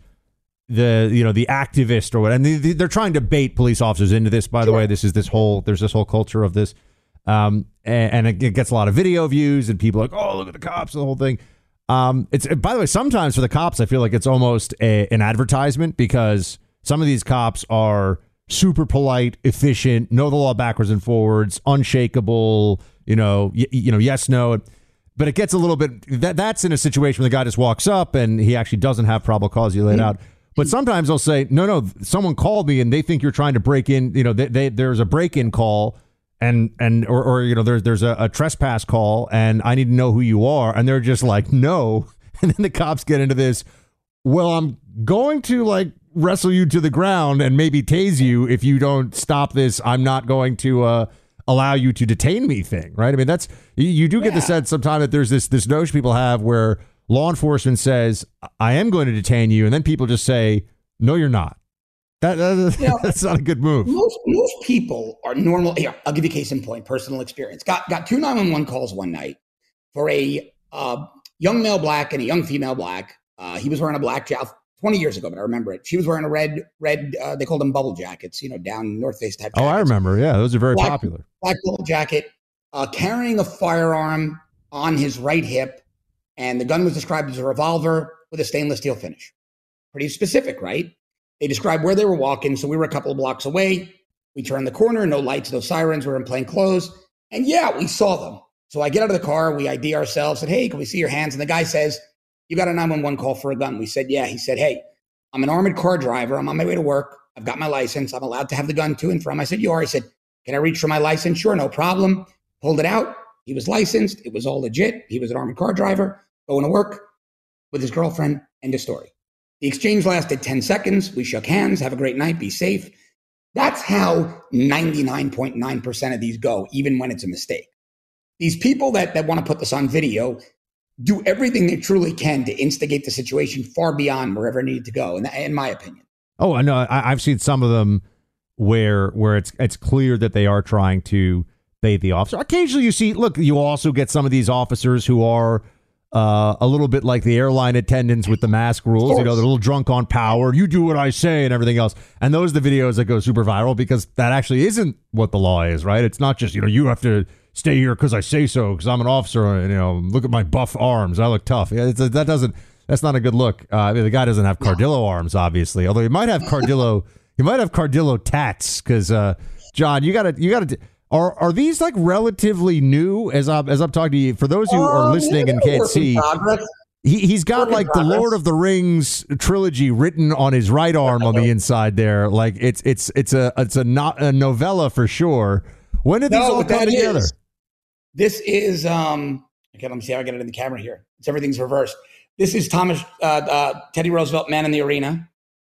the you know the activist or what, and they, they're trying to bait police officers into this. By the sure. way, this is this whole there's this whole culture of this, um, and, and it gets a lot of video views, and people are like, oh, look at the cops, the whole thing. Um, it's by the way, sometimes for the cops, I feel like it's almost a, an advertisement because some of these cops are super polite, efficient, know the law backwards and forwards, unshakable. You know, y- you know, yes, no, but it gets a little bit. That that's in a situation where the guy just walks up and he actually doesn't have probable cause. You laid out, but sometimes they'll say, no, no, someone called me and they think you're trying to break in. You know, they, they, there's a break-in call and and or, or you know, there's there's a, a trespass call and I need to know who you are, and they're just like, no, and then the cops get into this. Well, I'm going to like wrestle you to the ground and maybe tase you if you don't stop this. I'm not going to. Uh, allow you to detain me thing, right? I mean, that's, you, you do get yeah. the sense sometimes that there's this this notion people have where law enforcement says, I am going to detain you, and then people just say, no, you're not. That, that you know, that's not a good move. Most most people are normal. Here, I'll give you a case in point, personal experience. Got got two nine one one calls one night for a uh, young male black and a young female black. Uh, he was wearing a black jacket twenty years ago, but I remember it. She was wearing a red, red, uh, they called them bubble jackets, you know, down North Face type jackets. Oh, I remember. Yeah, those are very black, popular. Black bubble jacket, uh, carrying a firearm on his right hip. And the gun was described as a revolver with a stainless steel finish. Pretty specific, right? They described where they were walking. So we were a couple of blocks away. We turned the corner, no lights, no sirens. We were in plain clothes. And yeah, we saw them. So I get out of the car. We I D ourselves, said, hey, can we see your hands? And the guy says, you got a nine one one call for a gun. We said, yeah. He said, hey, I'm an armored car driver. I'm on my way to work. I've got my license. I'm allowed to have the gun to and from. I said, you are? He said, can I reach for my license? Sure, no problem. Pulled it out. He was licensed. It was all legit. He was an armored car driver going to work with his girlfriend. End of story. The exchange lasted ten seconds. We shook hands. Have a great night. Be safe. That's how ninety-nine point nine percent of these go, even when it's a mistake. These people that, that want to put this on video do everything they truly can to instigate the situation far beyond wherever it needed to go, in, in my opinion. Oh, I know. I, I've seen some of them where where it's it's clear that they are trying to bait the officer. Occasionally you see, look, you also get some of these officers who are uh, a little bit like the airline attendants with the mask rules. You know, they're a little drunk on power. You do what I say and everything else. And those are the videos that go super viral because that actually isn't what the law is, right? It's not just, you know, you have to stay here because I say so, because I'm an officer, and, you know, look at my buff arms. I look tough. It's a, that doesn't, that's not a good look. Uh, I mean, the guy doesn't have Cardillo arms, obviously, although he might have Cardillo, he might have Cardillo tats, because, uh, John, you gotta, you gotta, are, are these like relatively new as I'm, as I'm talking to you, for those who are listening and can't see, he, he's got like the Lord of the Rings trilogy written on his right arm on the inside there. Like it's, it's, it's a, it's a not a novella for sure. When did these no, all come together? Is. This is, um, okay, let me see how I get it in the camera here. It's everything's reversed. This is Thomas, uh, uh, Teddy Roosevelt, Man in the Arena.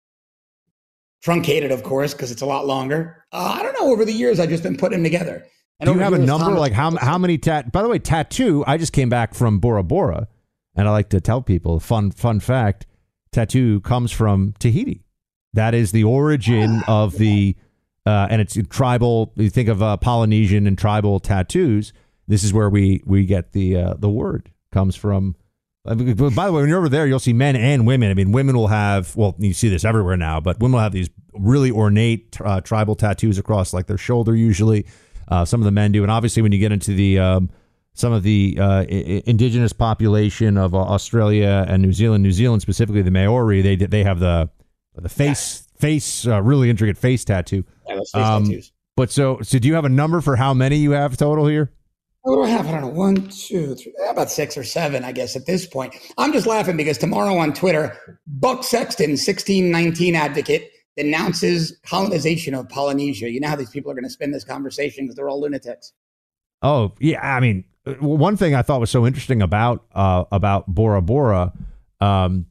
Truncated, of course, because it's a lot longer. Uh, I don't know. Over the years, I've just been putting them together. And do you have a number? Thomas, like how how many tat? By the way, tattoo. I just came back from Bora Bora, and I like to tell people fun fun fact: tattoo comes from Tahiti. That is the origin ah, of the, uh, and it's tribal. You think of uh, Polynesian and tribal tattoos. This is where we we get the uh, the word comes from. By the way, when you're over there, you'll see men and women. I mean, women will have, well, you see this everywhere now, but women will have these really ornate uh, tribal tattoos across like their shoulder. Usually, uh, some of the men do, and obviously when you get into the um, some of the uh, I- indigenous population of uh, Australia and New Zealand, New Zealand specifically the Maori, they they have the the face yeah. face uh, really intricate face tattoo. Yeah, those face um, tattoos. But so so do you have a number for how many you have total here? What do I have? I don't know. One, two, three, about six or seven, I guess, at this point. I'm just laughing because tomorrow on Twitter, Buck Sexton, sixteen nineteen advocate, denounces colonization of Polynesia. You know how these people are going to spin this conversation because they're all lunatics. Oh, yeah. I mean, one thing I thought was so interesting about uh, about Bora Bora um,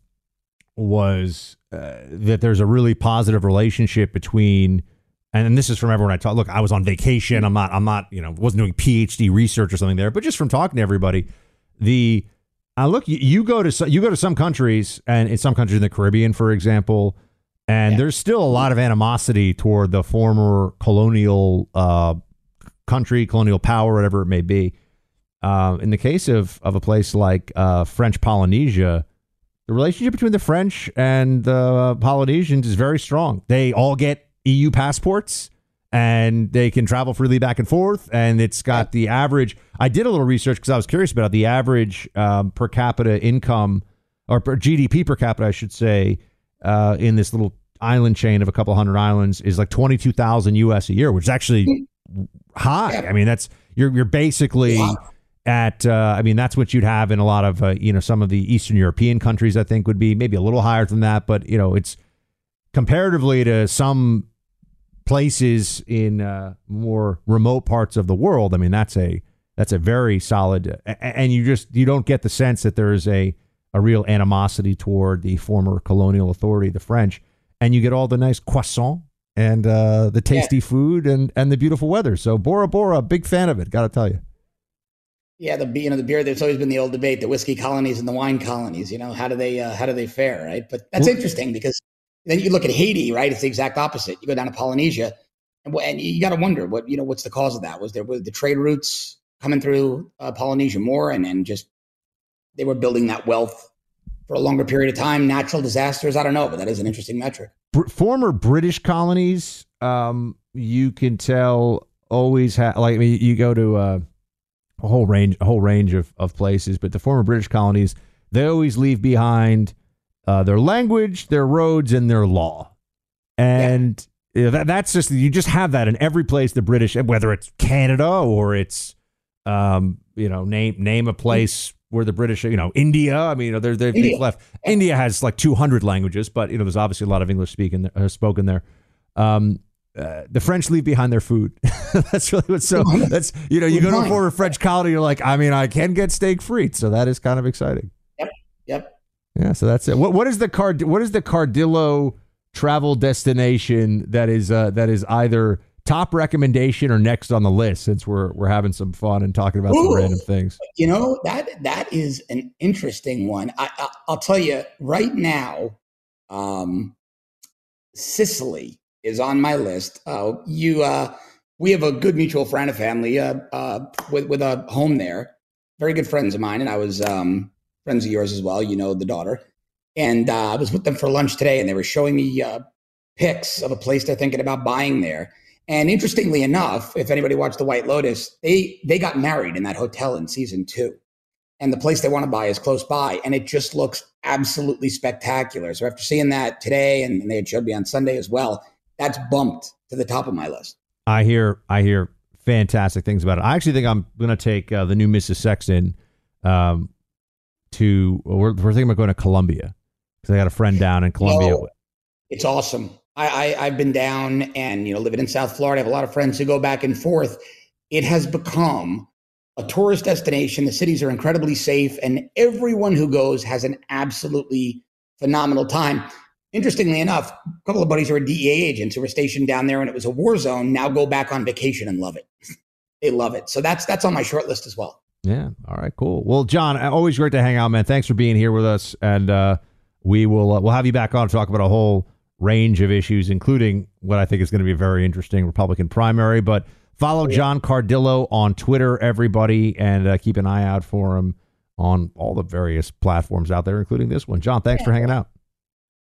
was uh, that there's a really positive relationship between. And this is from everyone I talk. Look, I was on vacation. I'm not, I'm not, you know, wasn't doing PhD research or something there, but just from talking to everybody, the, uh, look, you, you go to, you go to some countries and in some countries in the Caribbean, for example, and yeah. there's still a lot of animosity toward the former colonial uh, country, colonial power, whatever it may be. Uh, in the case of, of a place like uh, French Polynesia, the relationship between the French and the Polynesians is very strong. They all get E U passports and they can travel freely back and forth. And it's got the average. I did a little research because I was curious about the average um, per capita income or per G D P per capita, I should say, uh, in this little island chain of a couple hundred islands is like twenty-two thousand U S a year, which is actually high. I mean, that's you're you're basically at uh, I mean, that's what you'd have in a lot of, uh, you know, some of the Eastern European countries, I think would be maybe a little higher than that. But, you know, it's comparatively to some places in uh, more remote parts of the world. I mean, that's a that's a very solid, and you just you don't get the sense that there is a a real animosity toward the former colonial authority, the French, and you get all the nice croissants and uh, the tasty yeah. food and and the beautiful weather. So Bora Bora, big fan of it. Got to tell you. Yeah, the you know the beer. There's always been the old debate: the whiskey colonies and the wine colonies. You know, how do they uh, how do they fare, right? But that's well, interesting because. Then you look at Haiti, right? It's the exact opposite. You go down to Polynesia, and, and you got to wonder what you know. What's the cause of that? Was there were the trade routes coming through uh, Polynesia more, and and just they were building that wealth for a longer period of time? Natural disasters, I don't know, but that is an interesting metric. Br- former British colonies, um, you can tell always have like I mean, you go to uh, a whole range, a whole range of of places, but the former British colonies, they always leave behind. Uh, their language, their roads, and their law. And yeah. you know, that, that's just, you just have that in every place the British, whether it's Canada or it's, um, you know, name name a place where the British, you know, India. I mean, you know, they're, they've, India. they've left. Yeah. India has like two hundred languages, but, you know, there's obviously a lot of English speaking uh, spoken there. Um, uh, the French leave behind their food. That's really what's so, that's, you know, you go to a former French colony, you're like, I mean, I can get steak frites. So that is kind of exciting. Yep. Yep. Yeah, so that's it. What what is the card? What is the Cardillo travel destination that is uh, that is either top recommendation or next on the list? Since we're we're having some fun and talking about Ooh, some random things. You know that that is an interesting one. I, I, I'll tell you right now, um, Sicily is on my list. Uh, you, uh, we have a good mutual friend, a family uh, uh, with with a home there. Very good friends of mine, and I was. Um, Friends of yours as well, you know, the daughter. And uh, I was with them for lunch today, and they were showing me uh, pics of a place they're thinking about buying there. And interestingly enough, if anybody watched The White Lotus, they they got married in that hotel in season two. And the place they want to buy is close by, and it just looks absolutely spectacular. So after seeing that today, and they had showed me on Sunday as well, that's bumped to the top of my list. I hear I hear fantastic things about it. I actually think I'm going to take uh, the new Missus Sexton um to we're, we're thinking about going to Colombia because I got a friend down in Colombia. Oh, it's awesome. I, I I've been down and you know living in South Florida. I have a lot of friends who go back and forth. It has become a tourist destination. The cities are incredibly safe, and everyone who goes has an absolutely phenomenal time. Interestingly enough, a couple of buddies who are D E A agents who were stationed down there, and it was a war zone. Now go back on vacation and love it. They love it. So that's that's on my short list as well. Yeah. All right, cool. Well, John, always great to hang out, man. Thanks for being here with us. And uh, we will uh, we'll have you back on to talk about a whole range of issues, including what I think is going to be a very interesting Republican primary. But follow yeah. John Cardillo on Twitter, everybody, and uh, keep an eye out for him on all the various platforms out there, including this one. John, thanks yeah. for hanging out.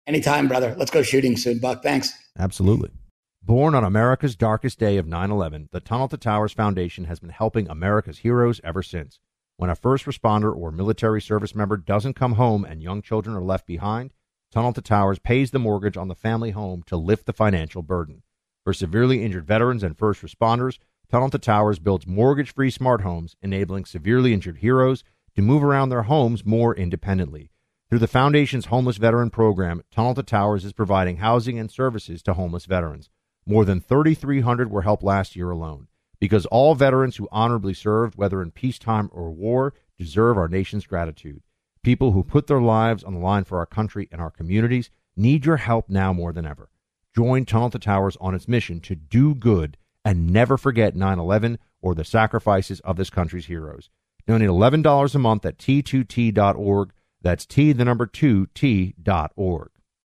Anytime, brother. Let's go shooting soon, Buck. Thanks. Absolutely. Born on America's darkest day of nine eleven, the Tunnel to Towers Foundation has been helping America's heroes ever since. When a first responder or military service member doesn't come home and young children are left behind, Tunnel to Towers pays the mortgage on the family home to lift the financial burden. For severely injured veterans and first responders, Tunnel to Towers builds mortgage-free smart homes, enabling severely injured heroes to move around their homes more independently. Through the Foundation's Homeless Veteran Program, Tunnel to Towers is providing housing and services to homeless veterans. More than thirty-three hundred were helped last year alone. Because all veterans who honorably served, whether in peacetime or war, deserve our nation's gratitude. People who put their lives on the line for our country and our communities need your help now more than ever. Join Tunnel to Towers on its mission to do good and never forget nine eleven or the sacrifices of this country's heroes. Donate eleven dollars a month at T two T dot org. That's T, the number two, T dot org.